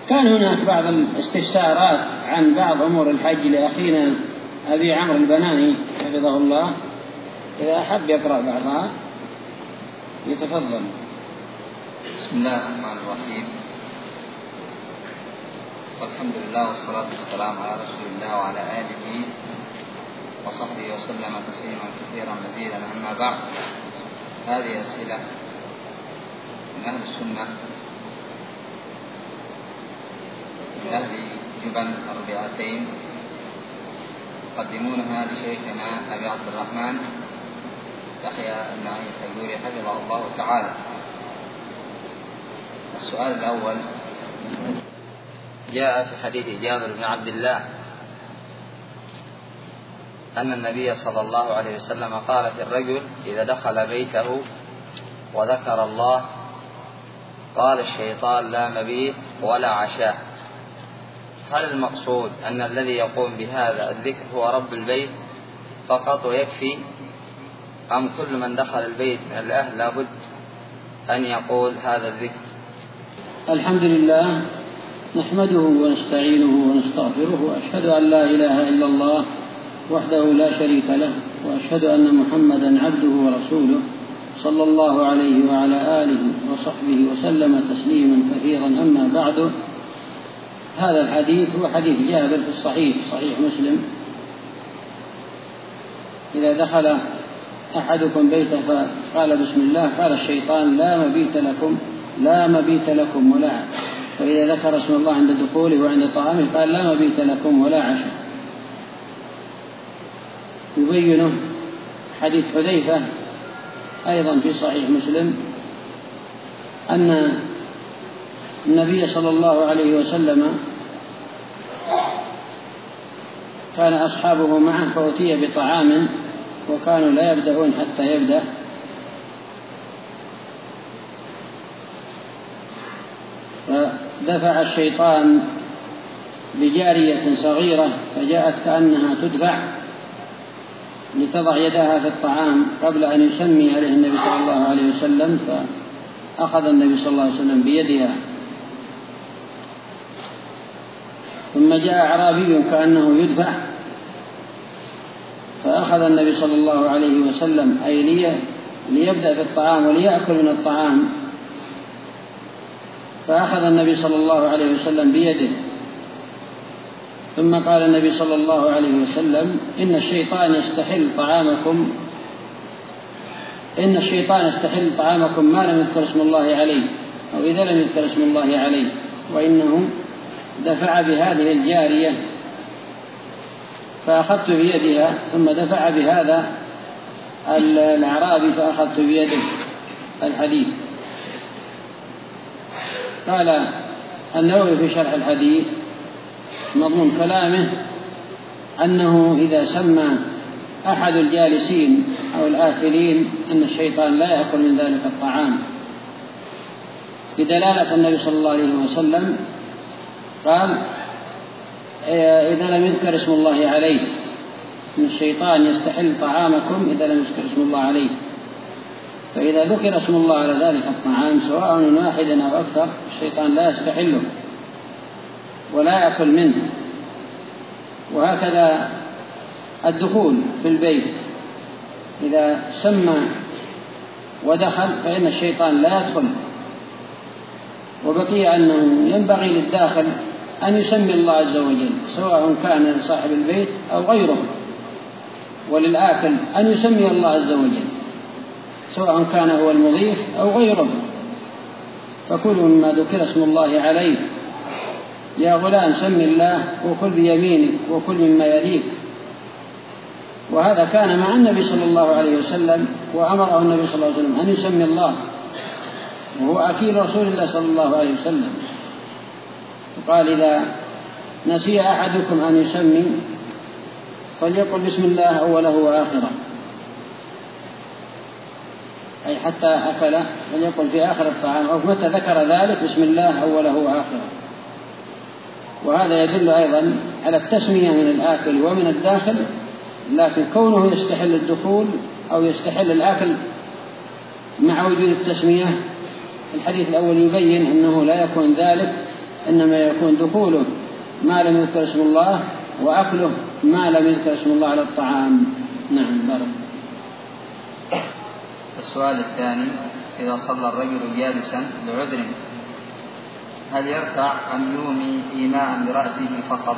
كان هناك بعض الاستفسارات عن بعض أمور الحج لأخينا أبي عمرو البناني حفظه الله، إذا أحب يقرأ بعضها يتفضل. بسم الله الرحمن الرحيم، والحمد لله والصلاة والسلام على رسول الله وعلى آله وصحبه وسلم تسليما كثيرا مزيدا. أما بعد، هذه أسئلة من أهل السنة من أهل جبل الربيعتين يقدمونها لشيخنا أبي عبد الرحمن يحيى بن علي الحجوري حفظه الله تعالى. السؤال الأول: جاء في حديث جابر بن عبد الله أن النبي صلى الله عليه وسلم قال في الرجل إذا دخل بيته وذكر الله قال الشيطان لا مبيت ولا عشاء. هل المقصود أن الذي يقوم بهذا الذكر هو رب البيت فقط ويكفي، أم كل من دخل البيت من الأهل لابد أن يقول هذا الذكر؟ الحمد لله، نحمده ونستعينه ونستغفره، وأشهد أن لا إله إلا الله وحده لا شريك له، وأشهد أن محمدا عبده ورسوله صلى الله عليه وعلى آله وصحبه وسلم تسليما كثيرا. أما بعد، هذا الحديث هو حديث جابر في الصحيح مسلم: إذا دخل أحدكم بيته فقال بسم الله قال الشيطان لا مبيت لكم ولا عشاء. فإذا ذكر اسم الله عند دخوله وعند طعامه قال لا مبيت لكم ولا عشاء. يبينه حديث حذيفة أيضا في صحيح مسلم أن النبي صلى الله عليه وسلم كان أصحابه معه فأتي بطعام وكانوا لا يبدأون حتى يبدأ، فدفع الشيطان بجارية صغيرة فجاءت كأنها تدفع لتضع يدها في الطعام قبل أن يسمي عليه النبي صلى الله عليه وسلم، فأخذ النبي صلى الله عليه وسلم بيدها. ثم جاء أعرابي كأنه يدفع فأخذ النبي صلى الله عليه وسلم أي ليبدأ في الطعام وليأكل من الطعام، فأخذ النبي صلى الله عليه وسلم بيده. ثم قال النبي صلى الله عليه وسلم: إن الشيطان يستحل طعامكم ما لم يذكر اسم الله عليه، أو إذا لم يذكر اسم الله عليه. وإنه دفع بهذه الجارية فأخذت بيدها، ثم دفع بهذا الأعرابي فأخذت بيده. الحديث. قال النووي في شرح الحديث مضمون كلامه أنه إذا سمى أحد الجالسين أو الآكلين أن الشيطان لا يأكل من ذلك الطعام، بدلالة النبي صلى الله عليه وسلم قال: إذا لم يذكر اسم الله عليه، إن الشيطان يستحل طعامكم إذا لم يذكر اسم الله عليه. فإذا ذكر اسم الله على ذلك الطعام سواء من واحد أو أكثر الشيطان لا يستحله ولا يأكل منه. وهكذا الدخول في البيت، إذا سمى ودخل فإن الشيطان لا يدخل. وبقي أنه ينبغي للداخل أن يسمي الله عز وجل سواء كان لصاحب البيت أو غيره، وللآكل أن يسمي الله عز وجل سواء كان هو المضيف أو غيره. فكلوا مما ذكر اسم الله عليه، يا غلام سم الله وكل بيمينك وكل مما يليك. وهذا كان مع النبي صلى الله عليه وسلم، وأمره النبي صلى الله عليه وسلم أن يسمي الله، وهو أكيل رسول الله صلى الله عليه وسلم. وقال: إذا نسي أحدكم أن يسمي فليقل بسم الله أوله وآخره، أي حتى أكل فليقل في آخر الطعام، أو متى ذكر ذلك بسم الله أوله وآخره. وهذا يدل أيضا على التسمية من الآكل ومن الداخل، لكن كونه يستحل الدخول أو يستحل الآكل مع وجود التسمية، الحديث الأول يبين أنه لا يكون ذلك إنما يكون دخوله ما لم يذكر اسم الله، وأكله ما لم يذكر اسم الله على الطعام. نعم بارك. السؤال الثاني: إذا صلى الرجل جالسا لعذر هل يركع أم يومي إيماء برأسه فقط؟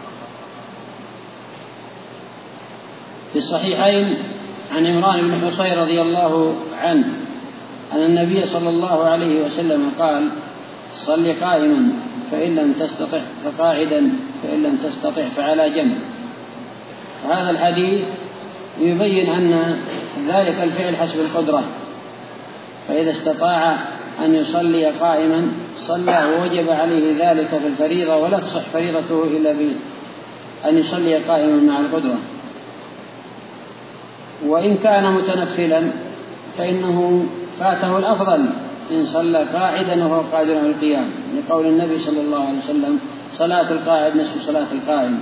في الصحيحين عن عمران بن حصين رضي الله عنه أن النبي صلى الله عليه وسلم قال: صل قائما فإن لم تستطع فقاعدا فإن لم تستطع فعلى جنب. هذا الحديث يبين أن ذلك الفعل حسب القدرة، فإذا استطاع أن يصلي قائما صلى ووجب عليه ذلك في الفريضة، ولا تصح فريضته إلا بأن يصلي قائما مع القدرة. وإن كان متنفلا فإنه فاته الأفضل إن صلى قاعدا وهو قادر على القيام، لقول النبي صلى الله عليه وسلم: صلاة القاعد نصف صلاة القائم.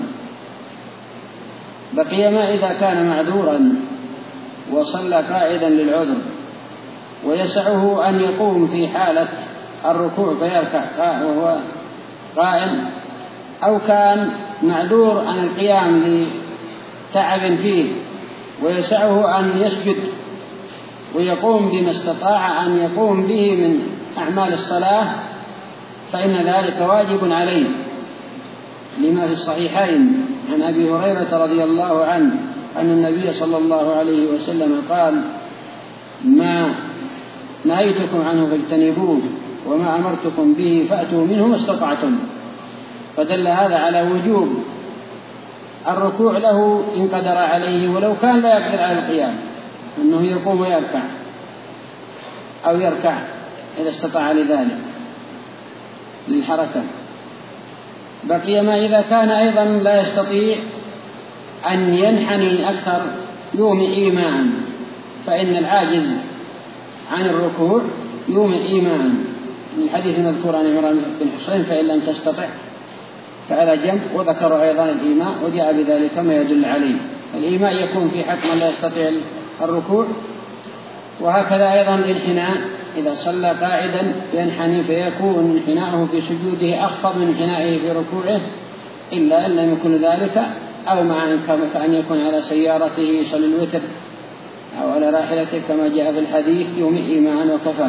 بقي ما إذا كان معذورا وصلى قاعدا للعذر ويسعه أن يقوم في حالة الركوع فيركع وهو قائم، أو كان معذور عن القيام لتعب فيه ويسعه أن يسجد ويقوم بما استطاع أن يقوم به من أعمال الصلاة، فإن ذلك واجب عليه، لما في الصحيحين عن أبي هريرة رضي الله عنه أن النبي صلى الله عليه وسلم قال: ما نهيتكم عنه فاجتنبوه وما أمرتكم به فأتوا منه ما استطعتم. فدل هذا على وجوب الركوع له إن قدر عليه، ولو كان لا يقدر على القيام، أنه يقوم ويركع أو يركع إذا استطاع لذلك للحركة. بقي ما إذا كان أيضا لا يستطيع أن ينحني أكثر يومي إيماء، فإن العاجز عن الركوع يومي إيماء، الحديث المذكور عن عمران بن حصين: فإن لم تستطع فعلى جنب. وذكر أيضا الإيماء وجاء بذلك ما يدل عليه. الإيماء يكون في حق من لا يستطيع الركوع، وهكذا أيضا الانحناء إذا صلى قاعدا ينحني فيكون انحناءه في سجوده أخفض من انحنائه في ركوعه، إلا أن لم يكن ذلك، أو مع كأن يكون على سيارته يصلي الوتر أو على راحلته كما جاء في الحديث: يوم إيمان وكفى.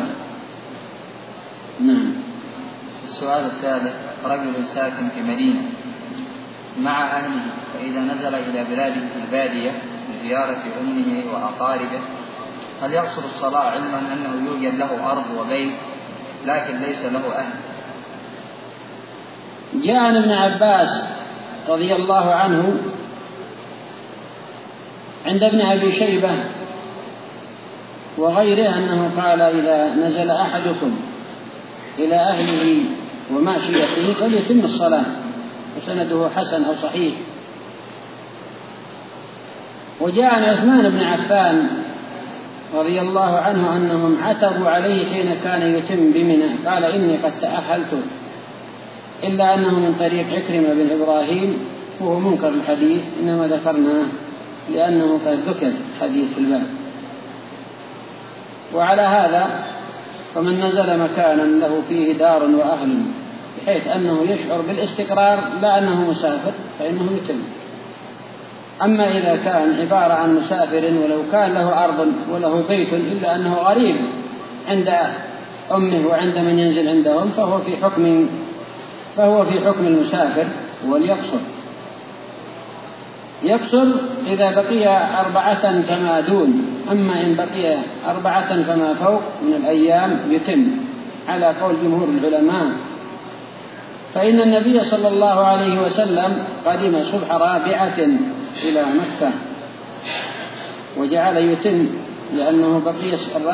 نعم. السؤال الثالث: رجل ساكن في مدينة مع أهله، فإذا نزل إلى بلاده البادية لزيارة أمه وأقاربه هل يقصر الصلاة علما أنه يوجد له أرض وبيت لكن ليس له أهل؟ جاء عن ابن عباس رضي الله عنه عند ابن أبي شيبة وغيره أنه قال: إذا نزل أحدكم إلى أهله وماشيته فليتم الصلاة، وسنده حسن أو صحيح. وجاء عن عثمان بن عفان رضي الله عنه أنهم عتبوا عليه حين كان يتم بمنى، قال: إني قد تأهلت، إلا أنه من طريق عكرمة بن إبراهيم وهو منكر الحديث، إنما ذكرناه لأنه قد ذكر حديث في الباب. وعلى هذا فمن نزل مكانا له فيه دار وأهل بحيث أنه يشعر بالاستقرار لا أنه مسافر فإنه يتم. أما إذا كان عبارة عن مسافر ولو كان له أرض وله بيت إلا أنه غريب عند أمه وعند من ينزل عندهم فهو في حكم المسافر، وليقصر. يقصر إذا بقي 4 فما دون، أما إن بقي 4 فما فوق من الأيام يتم على قول جمهور العلماء. فإن النبي صلى الله عليه وسلم قدم صبح رابعة إلى مكة وجعل يتم، لأنه بقي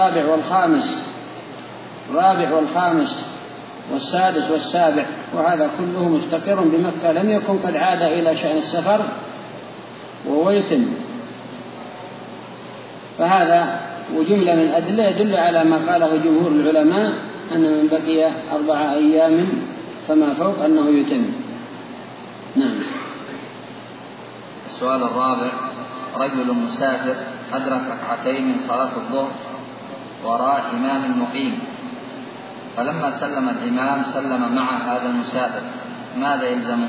الرابع والخامس والسادس والسابع، وهذا كله مستقر بمكة، لم يكن قد عاد إلى شأن السفر وهو يتم. فهذا وجملة من أدلة يدل على ما قاله جمهور العلماء أن من بقي 4 أيام فما فوق أنه يتم. نعم. السؤال الرابع: رجل مسافر أدرك 2 من صلاة الظهر وراء إمام مقيم، فلما سلم الإمام سلم مع هذا المسافر، ماذا يلزمه؟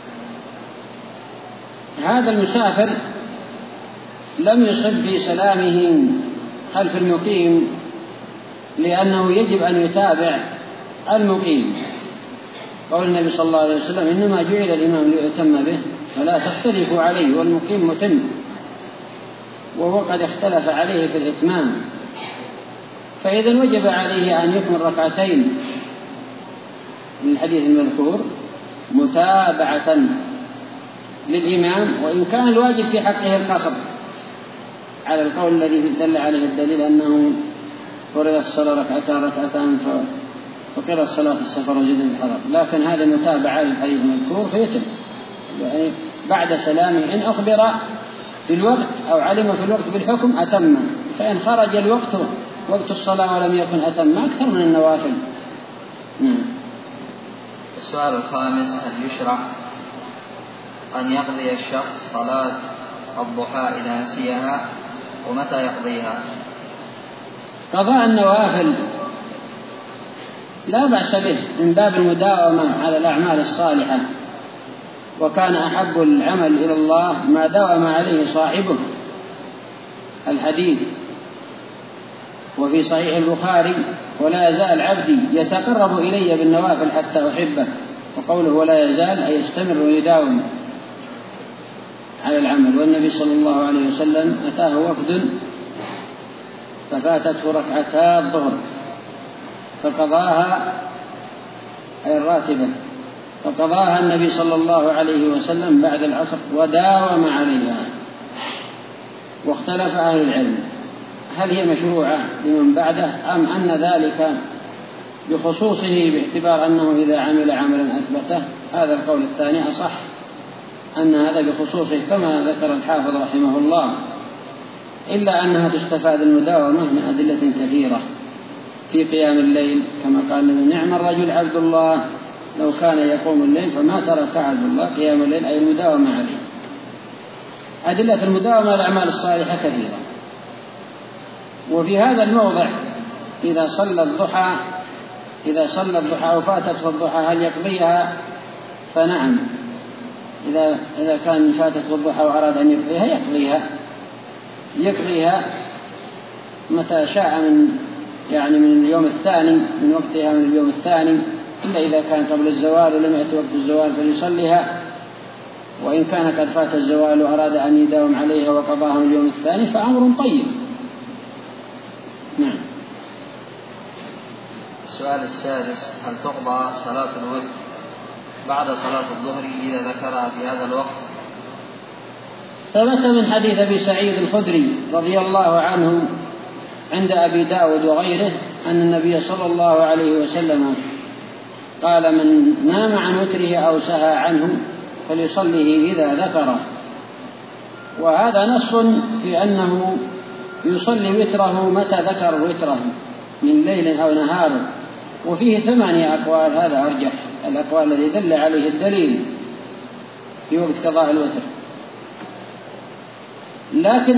هذا المسافر لم يصب في سلامه خلف المقيم، لأنه يجب أن يتابع المقيم. قول النبي صلى الله عليه وسلم: إنما جعل الإمام ليؤتم به فلا تختلفوا عليه، والمقيم متم، وهو قد اختلف عليه في الإتمام، فإذا وجب عليه أن يكمل ركعتين من الحديث المذكور متابعة للإمام، وإن كان الواجب في حقه القصر على القول الذي دل عليه الدليل أنه فرض الصلاة ركعتان فقيل الصلاة السفر وجد الحرم، لكن هذا متابعة للحديث المذكور فيتم يعني بعد سلامه. إن أخبر في الوقت أو علم في الوقت بالحكم أتم، فإن خرج الوقت وقت الصلاة ولم يكن أتم أكثر من النوافل. السؤال الخامس: هل يشرع أن يقضي الشخص صلاة الضحى إذا نسيها، ومتى يقضيها؟ قضاء النوافل لا بأس به من باب المداومة على الأعمال الصالحة، وكان أحب العمل إلى الله ما داوم عليه صاحبه. الحديث وفي صحيح البخاري: ولا يزال عبدي يتقرب إلي بالنوافل حتى أحبه، وقوله ولا يزال أي يستمر ويداوم على العمل. والنبي صلى الله عليه وسلم أتاه وفد ففاتته ركعتا الظهر فقضاها، أي الراتبة، فقضاها النبي صلى الله عليه وسلم بعد العصر وداوم عليها. واختلف أهل العلم هل هي مشروعة لمن بعده أم أن ذلك بخصوصه باعتبار أنه إذا عمل عملا أثبته. هذا القول الثاني أصح، أن هذا بخصوصه كما ذكر الحافظ رحمه الله، إلا أنها تستفاد المداومة من أدلة كثيرة في قيام الليل، كما قال: نعم الرجل عبد الله لو كان يقوم الليل فما ترك عبد الله قيام الليل، أي المداومة عليه. أدلة المداومة على الأعمال الصالحة كثيرة. وفي هذا الموضع إذا صلى الضحى وفاتته الضحى هل يقضيها؟ فنعم، إذا كان فاتته الضحى وأراد أن يقضيها يقضيها متى شاء من اليوم الثاني من وقتها، من اليوم الثاني، إلا إذا كان قبل الزوال ولم يأتي وقت الزوال فليصليها، وإن كان قد فات الزوال وأراد أن يداوم عليها وقضاها من اليوم الثاني فأمر طيب. نعم. السؤال السادس: هل تقضى صلاة الوتر بعد صلاة الظهر إذا ذكرها في هذا الوقت؟ ثبت من حديث أبي سعيد الخدري رضي الله عنه عند أبي داود وغيره أن النبي صلى الله عليه وسلم قال: من نام عن وتره أو سهى عنه فليصليه إذا ذكره. وهذا نص في أنه يصلي وتره متى ذكر وتره من ليل أو نهار، وفيه 8 أقوال، هذا أرجح الأقوال الذي دل عليه الدليل في وقت قضاء الوتر. لكن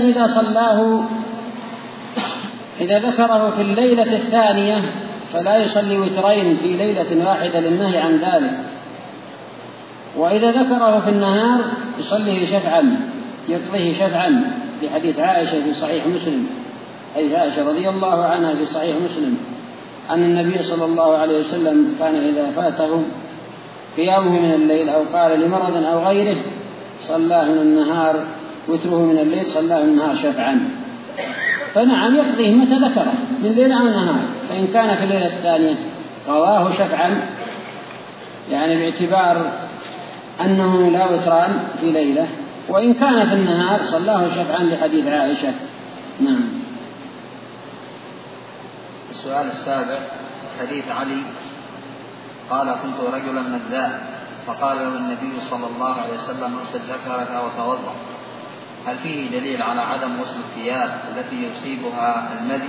إذا ذكره في الليلة الثانية فلا يصلي وترين في ليلة واحدة للنهي عن ذلك، وإذا ذكره في النهار يصليه شفعا، يقضيه شفعا، في حديث عائشة في صحيح مسلم، حديث عائشة رضي الله عنها في صحيح مسلم أن النبي صلى الله عليه وسلم كان إذا فاته قيامه من الليل أو قال لمرض أو غيره صلاه من النهار وتره من الليل صلاه من النهار شفعا. فنعم يقضيه متى ذكره من ليل أو نهار، فإن كان في الليلة الثانية قضاه شفعا، يعني باعتبار أنه لا وتران في ليلة، وإن كان في النهار صلاه شفعا لحديث عائشة. نعم. السؤال السابع: حديث علي قال: كنت رجلا مذاء فقال له النبي صلى الله عليه وسلم: اغسل ذكرك وتوضأ. هل فيه دليل على عدم غسل الثياب التي يصيبها المذي؟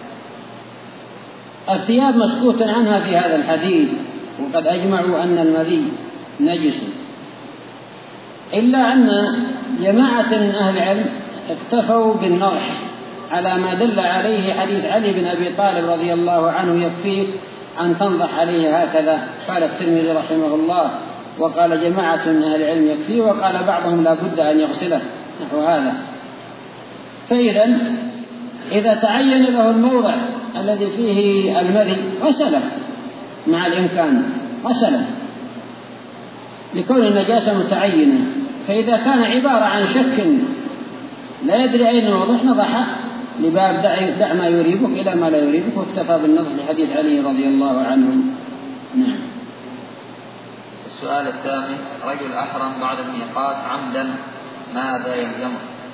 الثياب مسكوت عنها في هذا الحديث، وقد أجمعوا أن المذي نجس، إلا أن جماعة من أهل العلم اكتفوا بالنضح على ما دل عليه حديث علي بن أبي طالب رضي الله عنه: يكفيك أن تنضح عليه هكذا. قال الترمذي رحمه الله: وقال جماعة من أهل العلم يكفي، وقال بعضهم لا بد أن يغسله، نحو هذا. فإذا إذا تعين له الموضع الذي فيه المري غسله مع الإمكان، غسله لكون النجاسة متعينة. فإذا كان عبارة عن شك لا يدري أين الوضوح نضح لباب دع ما يريبك إلى ما لا يريبك، واكتفى بالنضح لحديث علي رضي الله عنه. نعم. السؤال الثاني: رجل أحرم بعد الميقات عمدا، ماذا يلزمه؟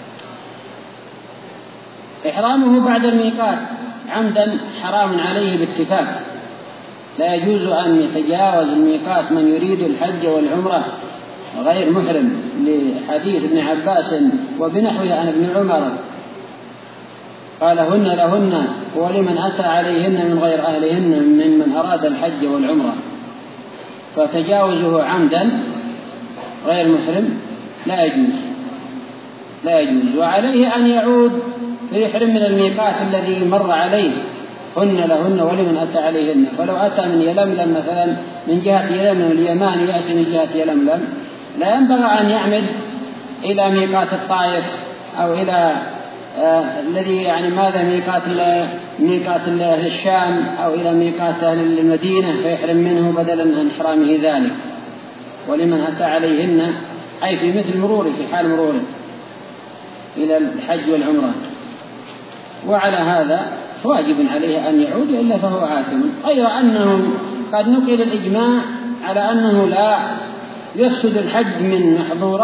إحرامه بعد الميقات عمدا حرام عليه باتفاق، لا يجوز أن يتجاوز الميقات من يريد الحج والعمرة غير محرم، لحديث ابن عباس وبنحوه عن ابن عمر قال: هن لهن ولمن أتى عليهن من غير أهلهن ممن أراد الحج والعمرة. فتجاوزه عمدا غير محرم لا يجوز. وعليه أن يعود فيحرم من الميقات الذي مر عليه، هن لهن ولمن أتى عليهن. فلو أتى من يلملم مثلا من جهة يلملم اليمان يأتي من جهة يلملم، لا ينبغي أن يعمد إلى ميقات الطائف أو إلى الذي يعني ماذا ميقات أهل الشام أو إلى ميقات أهل المدينة فيحرم منه بدلا عن إحرامه ذلك. ولمن أتى عليهن أي في مثل مروره، في حال مروره إلى الحج والعمرة. وعلى هذا واجب عليه أن يعود، إلا فهو آثم. غير أنه قد نقل الإجماع على أنه لا يفسد الحج من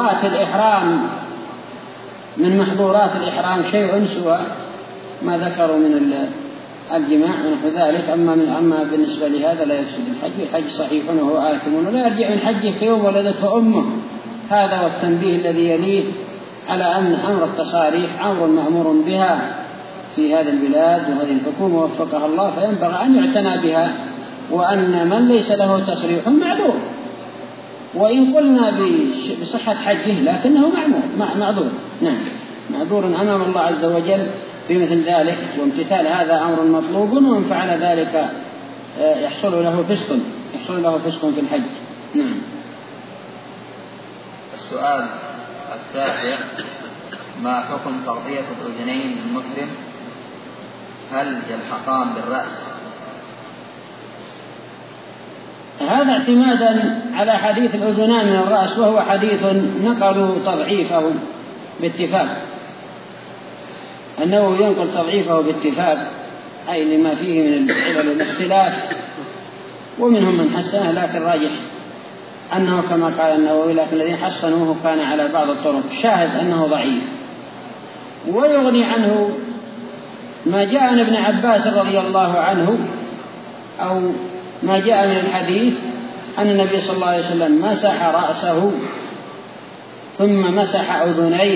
محظورات الإحرام شيء سوى ما ذكروا من الجماع ونحو ذلك. أما بالنسبة لهذا لا يفسد الحج صحيح وهو آثم، ولا يرجع من حجه كيوم ولدته أمه. هذا والتنبيه الذي يليه على أن أمر التصاريح أمر مأمور بها في هذه البلاد وهذه الحكومة وفقها الله، فينبغي أن يعتنى بها، وأن من ليس له تصريح معذور. وإن قلنا بصحة حجه لكنه معذور. نعم، معذور أمام الله عز وجل في مثل ذلك. وامتثال هذا أمر مطلوب، ومن فعل ذلك يحصل له فسق في الحج. نعم. السؤال التاسع: ما حكم تغطية الأذنين للمحرم؟ هل يلحقان بالرأس؟ هذا اعتمادا على حديث الأذنان من الرأس، وهو حديث نقلوا تضعيفه باتفاق. النووي ينقل تضعيفه باتفاق، أي لما فيه من الاختلاف، ومنهم من حسنه، لكن راجح أنه كما قال النووي، لكن الذين حسنوه كان على بعض الطرق، شاهد أنه ضعيف. ويغني عنه ما جاء عن ابن عباس رضي الله عنه، أو ما جاء من الحديث أن النبي صلى الله عليه وسلم مسح رأسه ثم مسح أذنيه،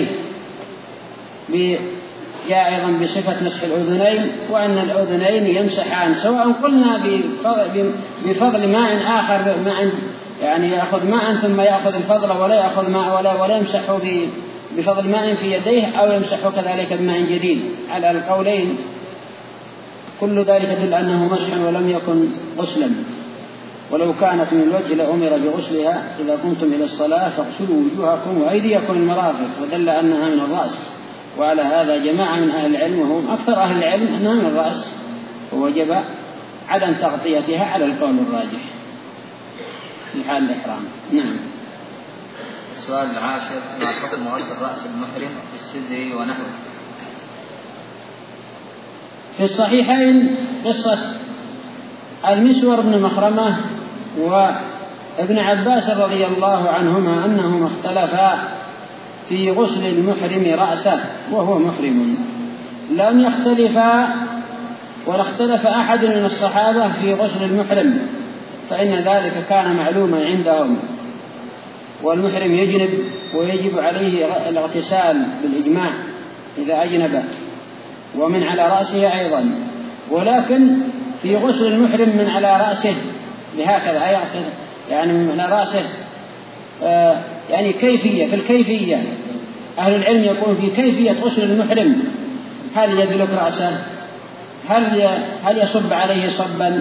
جاء أيضا بصفة مسح الأذنين، وأن الأذنين يمسحان، سواء قلنا بفضل ماء آخر، يعني يأخذ ماء ثم يأخذ الفضل ولا يأخذ ماء ولا يمسح بفضل ماء في يديه، أو يمسح كذلك بماء جديد. على القولين كل ذلك يدل أنه مسح ولم يكن غسلا. ولو كانت من الوجه لأمر بغسلها: إذا كنتم إلى الصلاة فاغسلوا وجوهكم وأيديكم المرافق، ودل أنها من الرأس. وعلى هذا جماعة من أهل العلم، وهم أكثر أهل العلم، أنها من الرأس، ووجب عدم تغطيتها على القول الراجح في حال الإحرام. نعم. السؤال العاشر: ما حكم غسل رأس المحرم في السدر ونحوه؟ في الصحيحين قصة المسور بن مخرمة وابن عباس رضي الله عنهما أنهما اختلفا في غسل المحرم رأسه وهو محرم. لم يختلفا ولا اختلف أحد من الصحابة في غسل المحرم، فإن ذلك كان معلوما عندهم. والمحرم يجنب ويجب عليه الاغتسال بالإجماع إذا أجنب، ومن على رأسه أيضا. ولكن في غسل المحرم من على رأسه بهكذا، يعني من على رأسه يعني كيفية، في الكيفية أهل العلم يقول في كيفية غسل المحرم: هل يدلك رأسه؟ هل يصب عليه صبا؟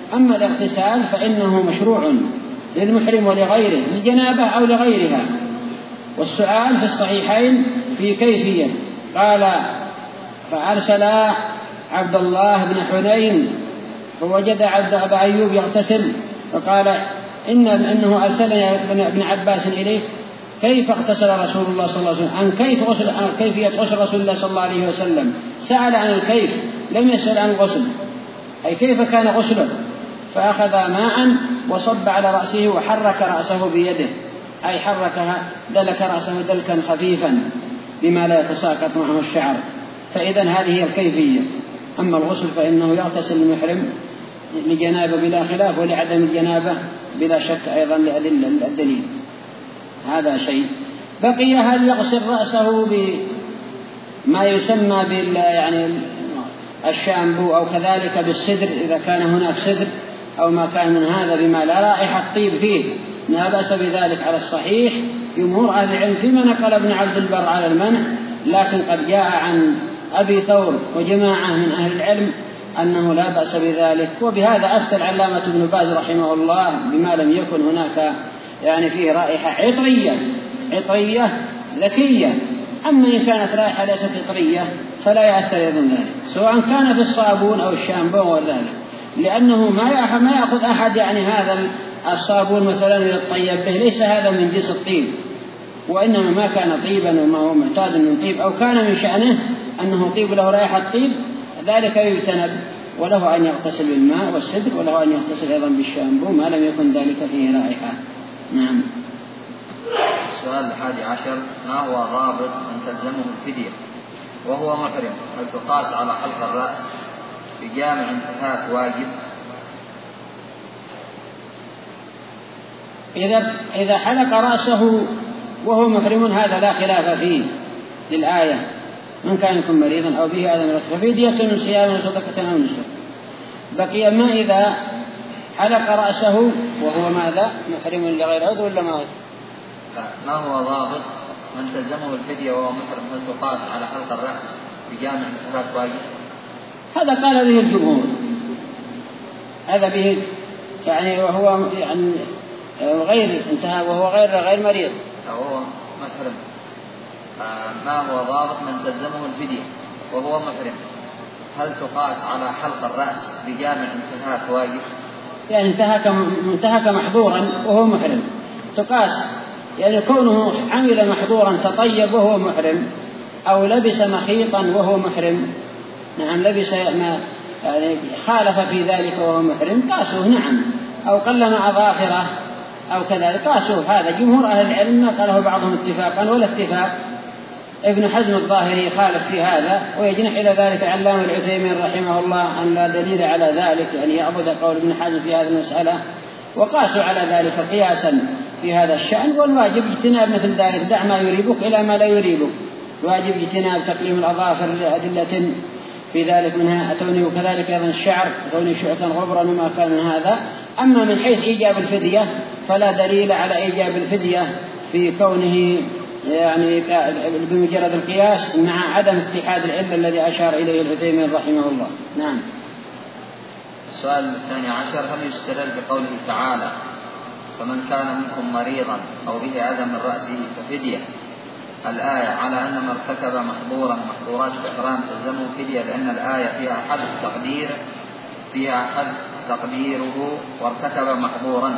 أما الاغتسال فإنه مشروع للمحرم ولغيره، للجنابة أو لغيرها. والسؤال في الصحيحين في كيفية. قال: فأرسل عبد الله بن حنين فوجد عبد أبا أيوب يغتسل، فقال: إنه أرسلني ابن عباس إليك كيف اغتسل رسول الله صلى الله عليه وسلم، عن كيفية غسل رسول الله صلى الله عليه وسلم. سأل عن الكيف، لم يسأل عن الغسل، أي كيف كان غسله. فأخذ ماء وصب على رأسه وحرك رأسه بيده، أي حركها، دلك رأسه دلكا خفيفا بما لا يتساقط معه الشعر. فإذا هذه هي الكيفية. أما الغسل فإنه يغتسل المحرم لجنابة بلا خلاف، ولعدم الجنابة بلا شك أيضا لأدلة الدليل. هذا شيء. بقي هل يغسل رأسه بما يسمى يعني الشامبو، أو كذلك بالسدر إذا كان هناك سدر، أو ما كان من هذا بما لا رائحة طيب فيه، لا بأس بذلك على الصحيح. جمهور أهل العلم فيما نقل ابن عبد البر على المنع، لكن قد جاء عن أبي ثور وجماعة من أهل العلم أنه لا بأس بذلك. وبهذا أفتى العلامة ابن باز رحمه الله بما لم يكن هناك يعني فيه رائحة عطرية ذكية. أما إن كانت رائحة ليست عطرية فلا يأثر أيضا ذلك، سواء كان في الصابون أو الشامبو وذلك، لأنه ما يأخذ أحد يعني هذا الصابون مثلا للطيب به، ليس هذا من جنس الطيب، وإنما ما كان طيبا وما هو معتاد من طيب، أو كان من شأنه أنه طيب له رائحة طيب، ذلك يجتنب، وله أن يغتسل بالماء والسدر، وله أن يغتسل أيضا بالشامبو ما لم يكن ذلك فيه رائحة. نعم. السؤال 11: ما هو ضابط من تلزمه الفدية وهو محرم؟ هل تقاس على حلق الرأس بجامع انتهاك واجب؟ إذا حلق رأسه وهو محرم هذا لا خلاف فيه للآية: من كان يكون مريضا أو به أذى من رأسه ففدية من صيام أو صدقة أو نسك. بقي ما إذا حلق رأسه وهو ماذا؟ محرم لغير عذر ولا ما هو؟ ما هو ضابط من تلزمه الفدية وهو محرم؟ هل تقاس على حلق الرأس بجامع انتهاك واجب؟ هذا قال به الجمهور، هذا به يعني وهو يعني غير انتهى وهو غير مريض وهو محرم. ما هو ضابط من تلزمه الفدية وهو محرم؟ هل تقاس على حلق الرأس بجامع انتهاك واجب؟ يعني انتهك محظورا وهو محرم تقاس، يعني كونه عمل محظورا تطيب وهو محرم، أو لبس مخيطا وهو محرم، نعم لبس ما يعني خالف في ذلك وهو محرم قاسوه، نعم، أو قلم أظافره أو كذلك قاسوه. هذا جمهور أهل العلم ما قاله بعضهم اتفاقا ولا اتفاق. ابن حزم الظاهري خالف في هذا، ويجنح إلى ذلك علامة العثيمين رحمه الله أن لا دليل على ذلك، أن يعبد قول ابن حزم في هذه المسألة، وقاسوا على ذلك قياسا في هذا الشأن. والواجب اجتناب مثل ذلك، دع ما يريبك إلى ما لا يريبك. الواجب اجتناب تقليم الأظافر لأدلة في ذلك منها أتوني، وكذلك أيضا الشعر أتوني شعثا غبرا وما كان من هذا. أما من حيث إيجاب الفدية فلا دليل على إيجاب الفدية في كونه يعني بمجرد القياس مع عدم اتحاد العلة الذي أشار إليه العثيمين رحمه الله. نعم. السؤال 12: هل يستدل بقوله تعالى: فمن كان منكم مريضا أو به أذى من رأسه ففدية، الآية على أن من ارتكب محظورا محظورات الإحرام تلزمه فدية، لأن الآية فيها حد تقديره وارتكب محظورا؟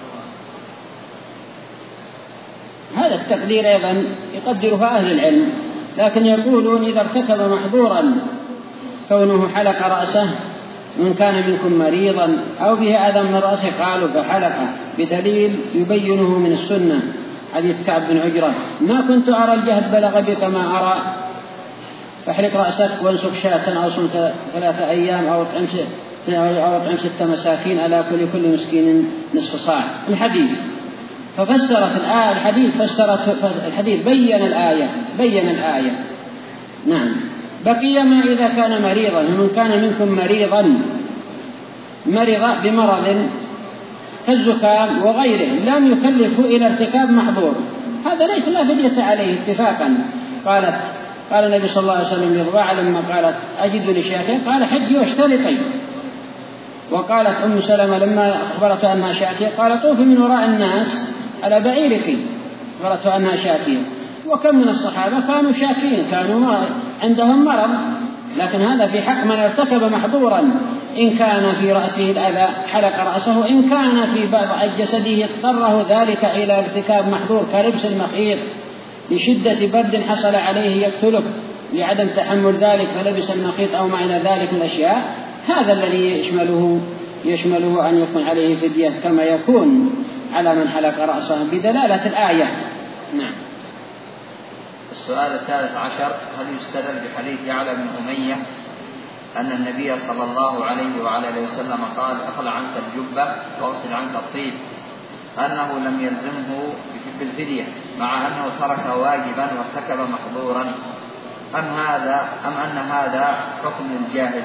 هذا التقدير أيضا يقدره أهل العلم، لكن يقولون إذا ارتكب محظورا كونه حلق رأسه، من كان منكم مريضا أو به أذى من رأسه قالوا فحلق، بدليل يبينه من السنة، حديث كعب بن عجرة: ما كنت أرى الجهد بلغ بك ما أرى، فاحلق رأسك وانسك شاة أو صمت 3 أيام أو اطعم 6 مساكين على كل مسكين نصف صاع. الحديث ففسرت الآية الحديث، الحديث بين الآية. نعم. بقي ما إذا كان مريضا، من كان منكم مريضا، مرض بمرض كالزكام وغيره لم يكلفه إلى ارتكاب محظور، هذا ليس لا فدية عليه اتفاقا. قال النبي صلى الله عليه وسلم للرباعة لما قالت أجد لشاكين قال حجي واشترطي، وقالت أم سلمة لما أخبرت أنها شاكية قال طوفي من وراء الناس على بعيرك، أخبرت أنها شاكية. وكم من الصحابة كانوا شاكين، كانوا عندهم مرض، لكن هذا في حق من ارتكب محظورا، إن كان في رأسه الأذى حلق رأسه، إن كان في بعض جسده اضطره ذلك إلى ارتكاب محظور كلبس المخيط لشدة برد حصل عليه يقتله لعدم تحمل ذلك فلبس المخيط أو ما إلى ذلك من الأشياء، هذا الذي يشمله أن يكون عليه فدية كما يكون على من حلق رأسه بدلالة الآية. نعم. السؤال الثالث عشر: هل يستدل بحديث يعلى بن أمية أن النبي صلى الله عليه وعلى آله وسلم قال اخلع عنك الجبة واغسل عنك الطيب، أنه لم يلزمه بالفدية مع أنه ترك واجبا وارتكب محظورا، أم أن هذا حكم الجاهل؟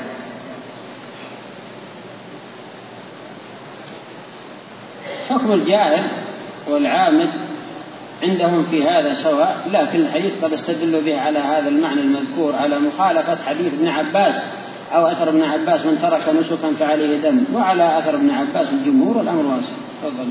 حكم الجاهل والعامد عندهم في هذا سواء، لكن الحديث قد استدل به على هذا المعنى المذكور على مخالفة حديث ابن عباس أو أثر ابن عباس من ترك نسكا فعليه دم، وعلى أثر ابن عباس الجمهور والأمر واسع. تفضل.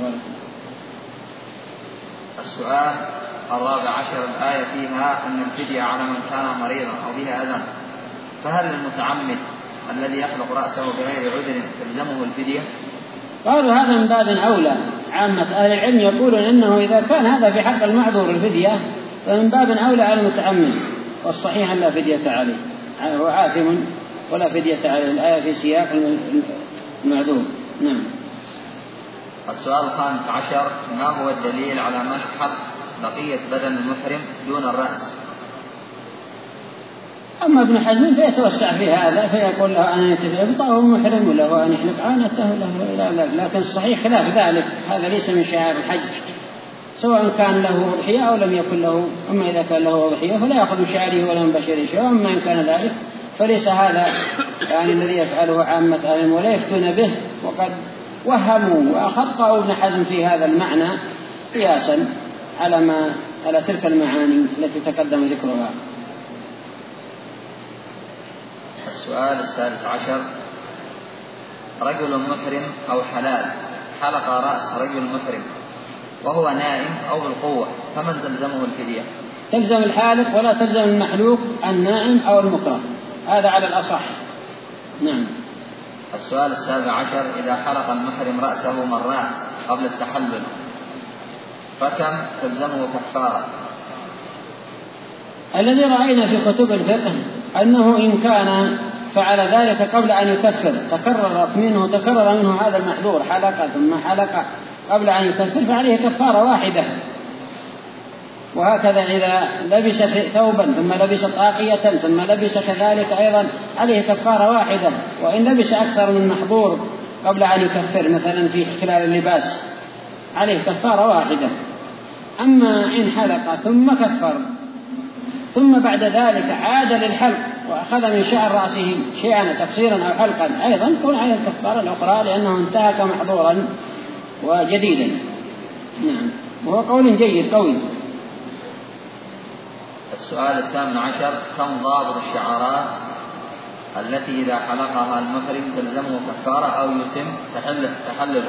السؤال الرابع عشر: الآية فيها أن الفدية على من كان مريضا أو به أذى، فهل المتعمد الذي يخلق رأسه بغير عذر تلزمه الفدية؟ قالوا هذا من باب أولى، عامة أهل العلم يقولون إنه إذا كان هذا في حق المعذور الفدية فمن باب أولى على المتعمد، والصحيح أن لا فدية عليه، هو عاثم ولا فدية عليه، الآية في سياق المعذور. نعم. السؤال الخامس عشر: ما هو الدليل على منع حلق بقية بدن المحرم دون الرأس؟ أما ابن حزم فيتوسع في هذا فيقول له أن يتبع وهو محرم وله أن يحلق عانته له، لكن الصحيح خلاف ذلك، هذا ليس من شعائر الحج سواء كان له أضحية أو لم يكن له. أما إذا كان له أضحية فلا يأخذ من شعره ولا من بشره شيء، وأما إن كان ذلك فليس هذا يعني الذي يفعله عامة أهل ولا يفتون به، وقد وهموا وأخطأوا ابن حزم في هذا المعنى قياسا على تلك المعاني التي تقدم ذكرها. السؤال السادس عشر: رجل محرم أو حلال حلق رأس رجل محرم وهو نائم أو بالقوة، فمن تلزمه الفدية؟ تلزم الحالق ولا تلزم المحلوق النائم أو المكره، هذا على الأصح. نعم. السؤال السابع عشر: إذا حلق المحرم رأسه مرات قبل التحلل فكم تلزمه كفارة؟ الذي رأينا في كتب الفقه أنه إن كان فعل ذلك قبل أن يكفر تكرر منه هذا المحذور، حلق ثم حلق قبل أن يكفر فعليه كفارة واحدة. وهكذا إذا لبس ثوبا ثم لبس طاقية ثم لبس كذلك أيضا عليه كفارة واحدة. وإن لبس أكثر من محظور قبل أن يكفر مثلا في خلال اللباس عليه كفارة واحدة. أما إن حلق ثم كفر ثم بعد ذلك عاد للحلق وأخذ من شعر رأسه شيئا تقصيرا أو حلقا أيضا يكون عليه الكفارة الأخرى لأنه انتهك محظورا وجديدا. نعم. وهو قول جيد قوي. السؤال الثامن عشر: كم ضابط الشعرات التي إذا حلقها المحرم تلزمه كفارة أو يتم تحلله؟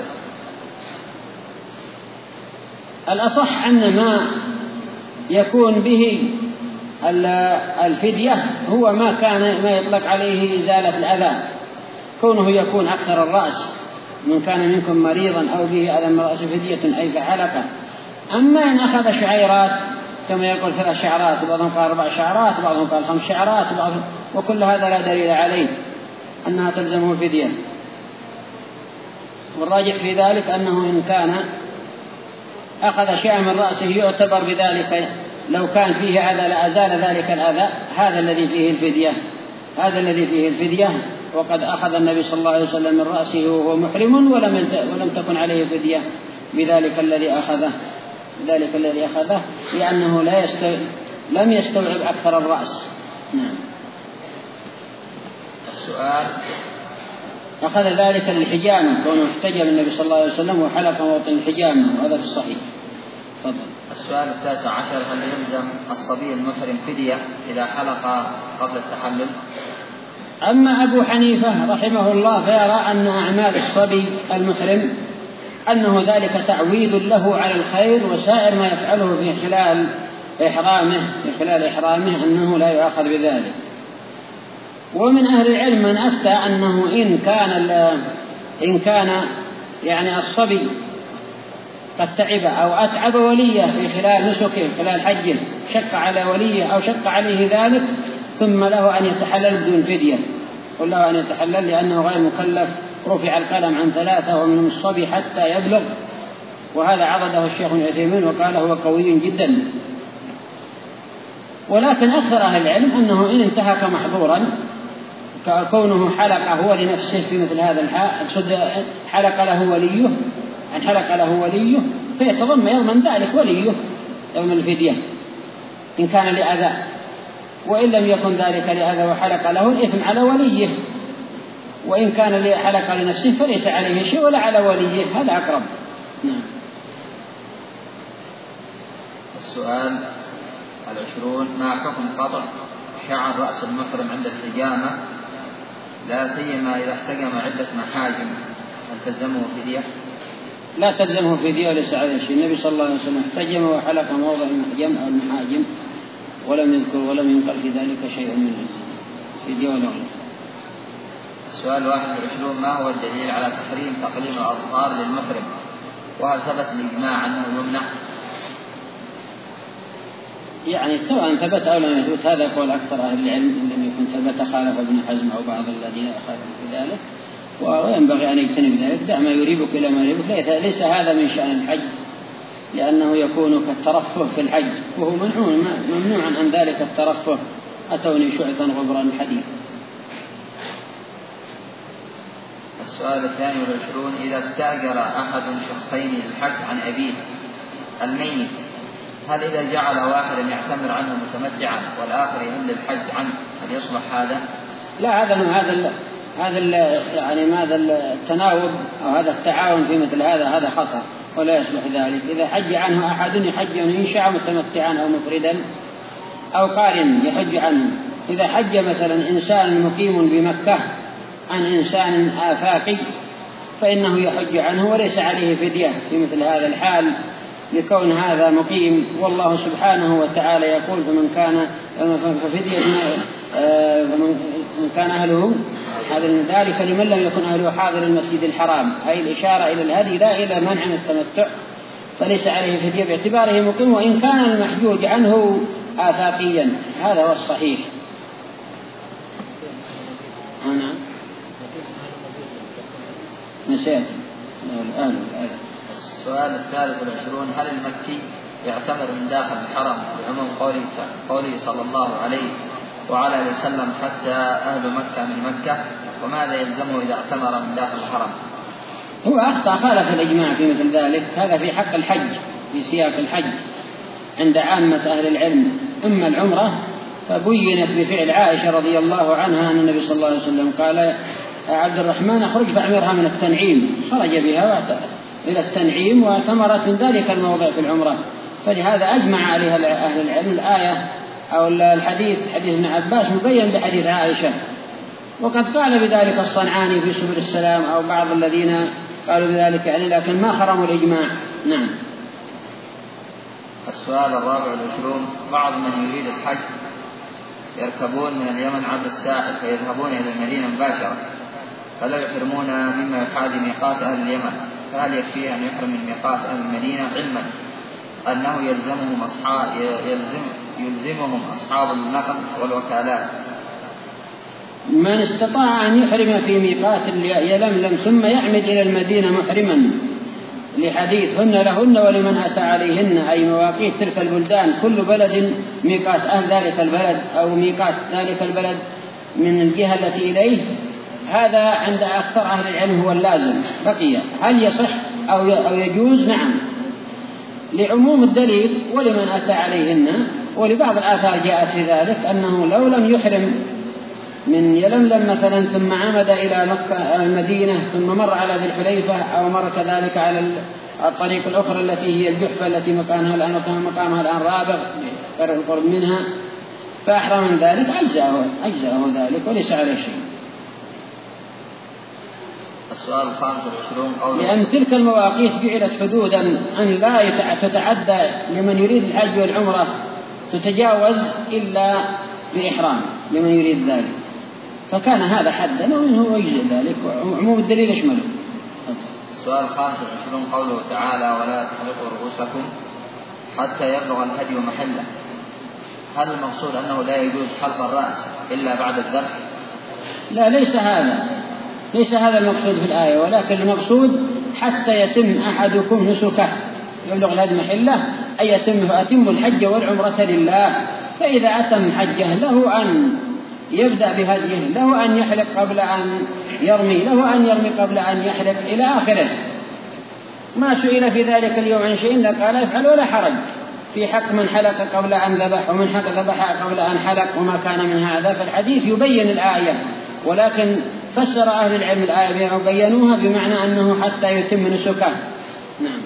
الأصح أن ما يكون به الفدية هو ما يطلق عليه إزالة الأذى، كونه يكون أكثر الرأس، من كان منكم مريضا أو به ألم رأس فدية أي فحلقه. أما إن أخذ شعيرات كما يقول 3 شعرات وبعضهم قال 4 شعرات وبعضهم قال 5 شعرات وكل هذا لا دليل عليه أنها تلزمه فدية. والراجح في ذلك أنه إن كان أخذ شيئا من رأسه يعتبر بذلك لو كان فيه أذى لأزال ذلك الأذى، هذا الذي فيه الفدية. وقد أخذ النبي صلى الله عليه وسلم من رأسه وهو محرم ولم تكن عليه فدية بذلك الذي أخذه لأنه لم يستوعب أكثر الرأس. نعم. السؤال: أخذ ذلك الحجامة كونه احتجم النبي صلى الله عليه وسلم وحلق موطن الحجامة وهذا في الصحيح. تفضل. السؤال التاسع عشر: هل يلزم الصبي المحرم فدية إذا حلق قبل التحلل؟ أما أبو حنيفة رحمه الله فيرى أن أعمال الصبي المحرم أنه ذلك تعويد له على الخير، وسائر ما يفعله في خلال إحرامه أنه لا يؤاخذ بذلك. ومن أهل العلم من أفتى أنه إن كان يعني الصبي قد تعب أو أتعب وليه في خلال نسكه خلال حجه، شق على وليه أو شق عليه ذلك، ثم له أن يتحلل بدون فدية، قل له أن يتحلل لأنه غير مكلف، رفع القلم عن 3 ومنهم الصبي حتى يبلغ. وهذا عرضه الشيخ ابن عثيمين وقال هو قوي جدا. ولكن أكثر أهل العلم أنه إن انتهك محظورا كونه حلق هو لنفسه في مثل هذا الحال، حلق له وليه يوم ذلك وليه يوم الفدية إن كان لأذى، وإن لم يكن ذلك لأذى وحلق له الإثم على وليه، وإن كان حلق لنفسه فليس عليه شيء ولا على وليه، هذا أقرب. نعم. السؤال 20: ما حكم قطع شعر رأس المحرم عند الحجامة، لا سيما إذا احتجم عدة محاجم، هل تلزمه فدية؟ لا تلزمه فدية وليس عليه شيء. النبي صلى الله عليه وسلم احتجم وحلق موضع المحجم أو المحاجم ولم يذكر ولم ينقل في ذلك شيء من فدية ولا غيره. السؤال 21: ما هو الدليل على تحريم تقليم الأظفار للمحرم، وهل ثبت الإجماع أنه يمنع؟ يعني سواء ثبت أو لم يثبت هذا قول أكثر أهل العلم، إن لم يكن ثبت خالف ابن حزم أو بعض الذين خالفوا في ذلك، وينبغي أن يجتنب ذلك. دع ما يريبك إلى ما يريبك، ليس هذا من شأن الحج، لأنه يكون كالترفه في الحج، وهو ممنوع عن ذلك الترفه. أتوني شعثا غبرا الحديث. السؤال 22: إذا استأجر أحد شخصين للحج عن أبيه الميت، هل إذا جعل واحدا يعتمر عنه متمتعا والآخر يهل الحج عنه هل يصبح هذا؟ لا، هذا يعني هذا التناوب أو هذا التعاون في مثل هذا خطأ ولا يصلح ذلك. إذا حج عنه أحد يحج إن شاء متمتعا أو مفردا أو قارن يحج عنه. إذا حج مثلا إنسان مقيم بمكة عن إنسان آفاقي فإنه يحج عنه وليس عليه فدية في مثل هذا الحال، لكون هذا مقيم. والله سبحانه وتعالى يقول فمن كان أهله حاضر ذلك لمن لم يكن أهله حاضر المسجد الحرام، أي الإشارة إلى الهدي لا إلى منع التمتع، فليس عليه فدية باعتباره مقيم وإن كان المحجوج عنه آفاقيا. هذا هو الصحيح. نعم. نسيت الآن. السؤال 23: هل المكي يعتمر من داخل الحرم بعموم قوله صلى الله عليه وعلى آله وسلم حتى أهل مكة من مكة، وماذا يلزمه إذا اعتمر من داخل الحرم؟ هو أخطأ، خالف الإجماع في مثل ذلك. هذا في حق الحج، في سياق الحج عند عامة أهل العلم. أما العمرة فبينت بفعل عائشة رضي الله عنها أن النبي صلى الله عليه وسلم قال يا عبد الرحمن اخرج فاعمرها من التنعيم، خرج بها إلى التنعيم واعتمرت من ذلك الموضع في العمرة. فلهذا أجمع عليها أهل العلم. الآية أو الحديث حديث ابن عباس مبين بحديث عائشة، وقد قال بذلك الصنعاني في سبل السلام أو بعض الذين قالوا بذلك يعني، لكن ما خرموا الإجماع. نعم. السؤال 24: بعض من يريد الحج يركبون من اليمن عبر الساحل فيذهبون إلى المدينة مباشرة، فلا يحرمون مما يحاذي ميقات أهل اليمن، فهل يكفيه أن يحرم من ميقات أهل المدينة، علما أنه يلزمهم أصحاب النقل والوكالات؟ من استطاع أن يحرم في ميقات يلملم ثم يعمد إلى المدينة محرما، لحديث هن لهن ولمن أتى عليهن، أي مواقيت تلك البلدان، كل بلد ميقات أهل ذلك البلد أو ميقات ذلك البلد من الجهة التي إليه. هذا عند أكثر أهل العلم هو اللازم. بقي هل يصح أو يجوز؟ نعم، لعموم الدليل ولمن أتى عليهن، ولبعض الآثار جاءت في ذلك أنه لو لم يحرم من يلملم مثلا ثم عمد إلى مكة المدينة ثم مر على ذي الحليفة أو مر كذلك على الطريق الأخرى التي هي الجحفة التي مقامها الآن رابغ قرب منها، فأحرم من ذلك أجزأه ذلك وليس عليه شيء. السؤال 25 قوله لأن تلك المواقيت جعلت حدودا أن لا تتعدى لمن يريد الحج والعمرة تتجاوز إلا بإحرام لمن يريد ذلك، فكان هذا حدا ومنه يجزي ذلك وعموم الدليل يشمله. السؤال 25 قوله تعالى ولا تحلقوا رؤوسكم حتى يبلغ الهدي محله، هل المقصود أنه لا يجوز حلق الرأس إلا بعد الذبح؟ لا، ليس هذا المقصود في الآية، ولكن المقصود حتى يتم أحدكم نسكه يبلغ الهدي محله أي أتم الحج والعمرة لله، فإذا أتم حجه له أن يبدأ بهديه، له أن يحلق قبل أن يرمي، له أن يرمي قبل أن يحلق إلى آخره. ما سئل في ذلك اليوم عن شيء لقال افعل ولا حرج في حق من حلق قبل أن ذبح ومن حق ذبح قبل أن حلق وما كان من هذا، فالحديث يبين الآية، ولكن فسر أهل العلم الآية وبينوها بمعنى أنه حتى يتم نسكه. نعم.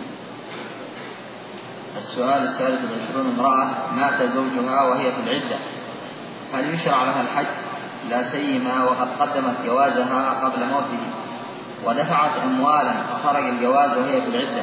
السؤال 23 امرأة مات زوجها وهي في العدة، هل يشرع لها الحج؟ لا سيما وقد قدمت جوازها قبل موته ودفعت أموالا فخرج الجواز وهي في العدة.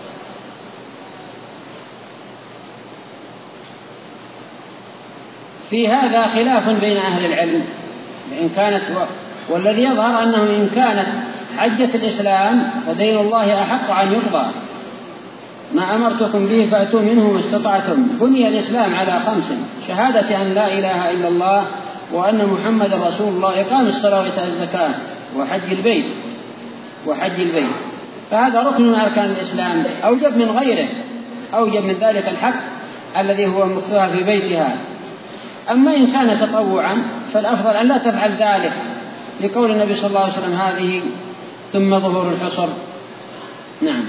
في هذا خلاف بين أهل العلم إن كانت والذي يظهر أنه إن كانت حجة الإسلام فدين الله أحق أن يقضى، ما أمرتكم به فأتوا منه ما استطعتم. بني الإسلام على 5: شهادة أن لا إله إلا الله وأن محمد رسول الله، إقام الصلاة وإيتاء الزكاة وحج البيت، فهذا ركن من أركان الإسلام، أوجب من ذلك الحق الذي هو مكثها في بيتها. أما إن كان تطوعا فالأفضل أن لا تفعل ذلك لقول النبي صلى الله عليه وسلم هذه ثم ظهور الحصر. نعم.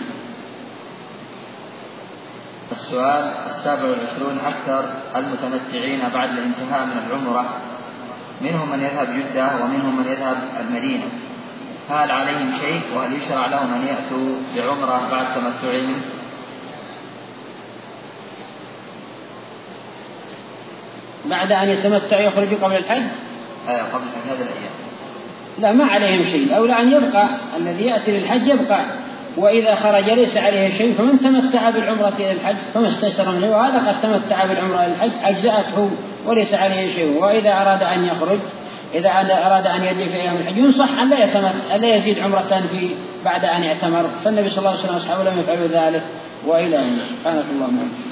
السؤال 27 أكثر المتمتعين بعد الانتهاء من العمرة منهم من يذهب جدة ومنهم من يذهب المدينة، هل عليهم شيء؟ وهل يشرع لهم أن يأتوا بعمرة بعد تمتعهم؟ بعد أن يتمتع يخرج قبل الحج؟ قبل هذه الأيام. لا، ما عليهم شيء، أولى أن يبقى الذي يأتي للحج يبقى، وإذا خرج ليس عليه شيء، فمن تمتع بالعمرة إلى الحج فما استيسر منه، وهذا قد تمتع بالعمرة إلى الحج أجزأته وليس عليه شيء. وإذا أراد أن يخرج، إذا أراد أن يجي في أيام الحج ينصح أن لا يزيد عمرة بعد أن يعتمر، فالنبي صلى الله عليه وسلم وأصحابه لم يفعلوا ذلك. وإلى سبحانك اللهم وبحمدك.